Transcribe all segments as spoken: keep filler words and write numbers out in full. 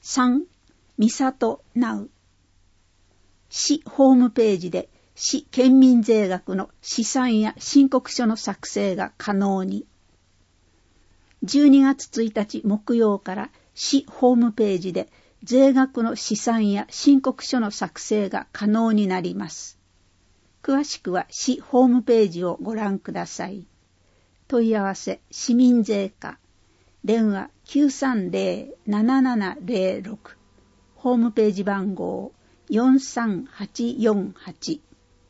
さん. みさとナウ。市ホームページで市県民税額の試算や申告書の作成が可能に。じゅうにがつついたち木曜から市ホームページで税額の試算や申告書の作成が可能になります。詳しくは市ホームページをご覧ください。問い合わせ市民税課、電話 きゅうさんゼロ ななななゼロろく、ホームページ番号よんさんはちよんはち。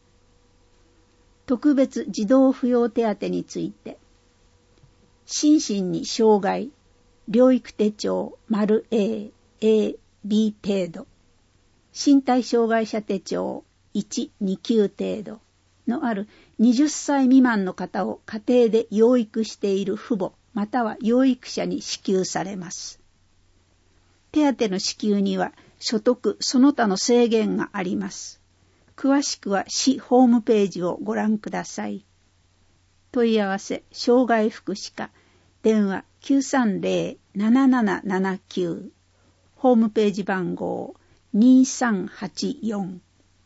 特別児童扶養手当について、心身に障害、療育手帳 ○A、A、B 程度、身体障害者手帳いち、に級程度のあるはたち未満の方を家庭で養育している父母または養育者に支給されます。手当の支給には所得その他の制限があります。詳しくは市ホームページをご覧ください。問い合わせ障害福祉課、電話 きゅうさんゼロ ななななななきゅう、ホームページ番号にさんはちよん。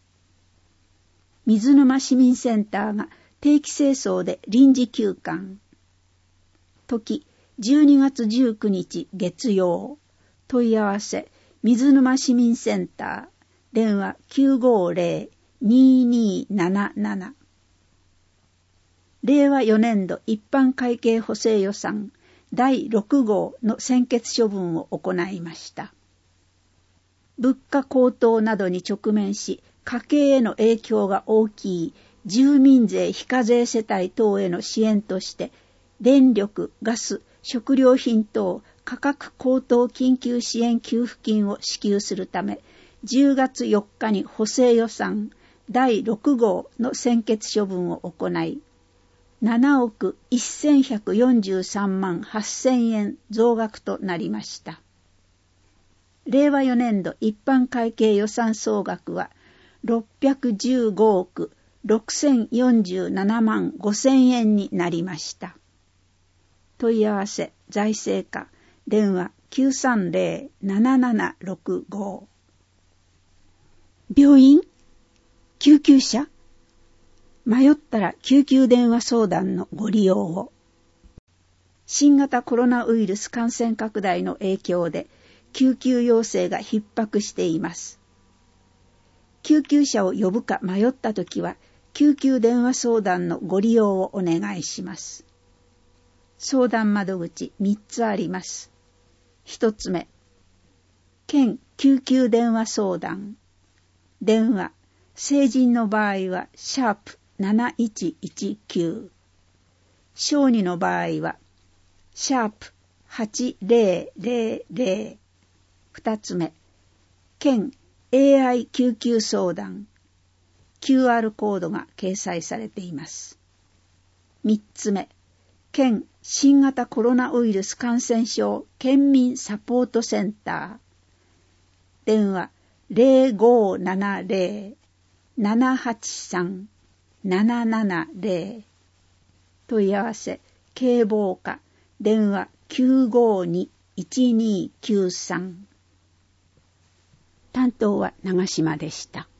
水沼市民センターが定期清掃で臨時休館。時じゅうにがつじゅうくにち月曜。問い合わせ水沼市民センター、電話 きゅうごゼロ にになななな。れいわよねんど一般会計補正予算だいろくごうの専決処分を行いました。物価高騰などに直面し、家計への影響が大きい住民税非課税世帯等への支援として、電力、ガス、食料品等価格高騰緊急支援給付金を支給するため、じゅうがつよっかに補正予算だいろくごうの専決処分を行い、ななおくせんひゃくよんじゅうさんまんはっせんえん増額となりました。れいわよねんど一般会計予算総額はろっぴゃくじゅうごおくろくせんよんじゅうななまんごせんえんになりました。問い合わせ財政課、電話 きゅうさんゼロ ななななろくご。病院？救急車？迷ったら救急電話相談のご利用を。新型コロナウイルス感染拡大の影響で救急要請が逼迫しています。救急車を呼ぶか迷ったときは救急電話相談のご利用をお願いします。相談窓口みっつあります。ひとつめ、県救急電話相談。電話、成人の場合はシャープなないちいちきゅう。小児の場合はシャープはちゼロゼロゼロ。二つ目、県 エーアイ 救急相談。キューアール コードが掲載されています。三つ目、県新型コロナウイルス感染症県民サポートセンター。電話ゼロごななゼロ ななはちさん ななななゼロ。問い合わせ警防課、電話きゅうごに いちにきゅうさん。担当は長島でした。